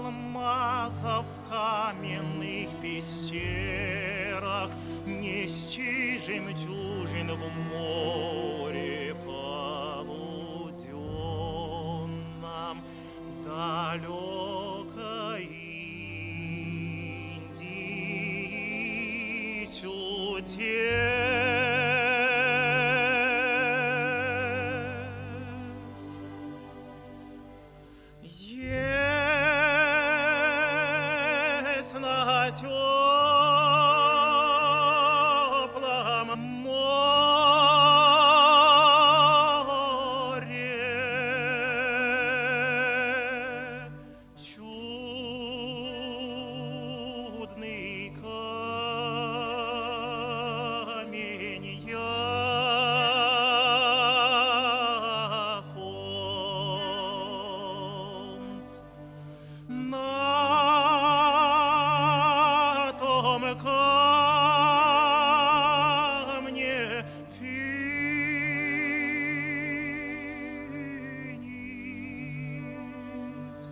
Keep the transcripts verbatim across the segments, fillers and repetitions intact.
алмазов в каменных пещерах, нести жемчужин в море полуденном, далекой Индии чудес. Есть на теплом море чудный камень яхонт. На том камне финикс,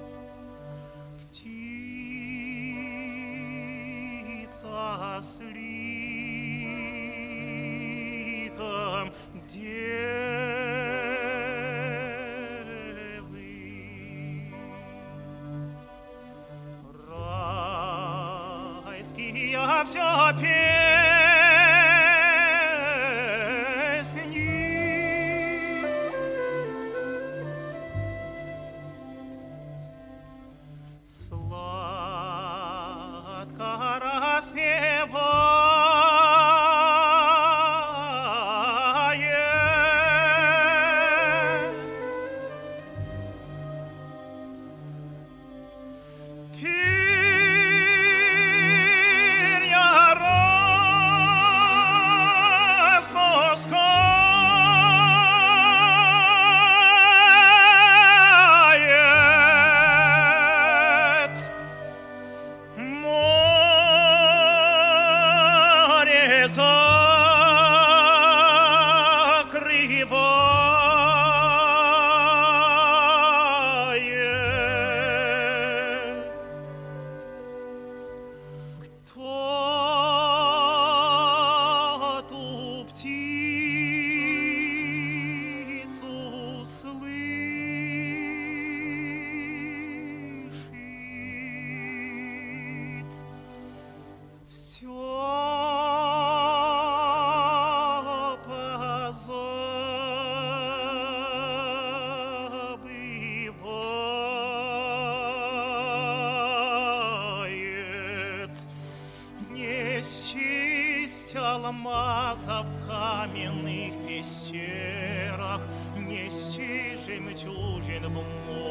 птица с ликом девы. Райский я все песни, сладко распевает. Перья распускает, море закрывает. Кто ту птицу слышит, все позабывает. Несчесть алмазов в каменных пещерах, нести жемчужин в море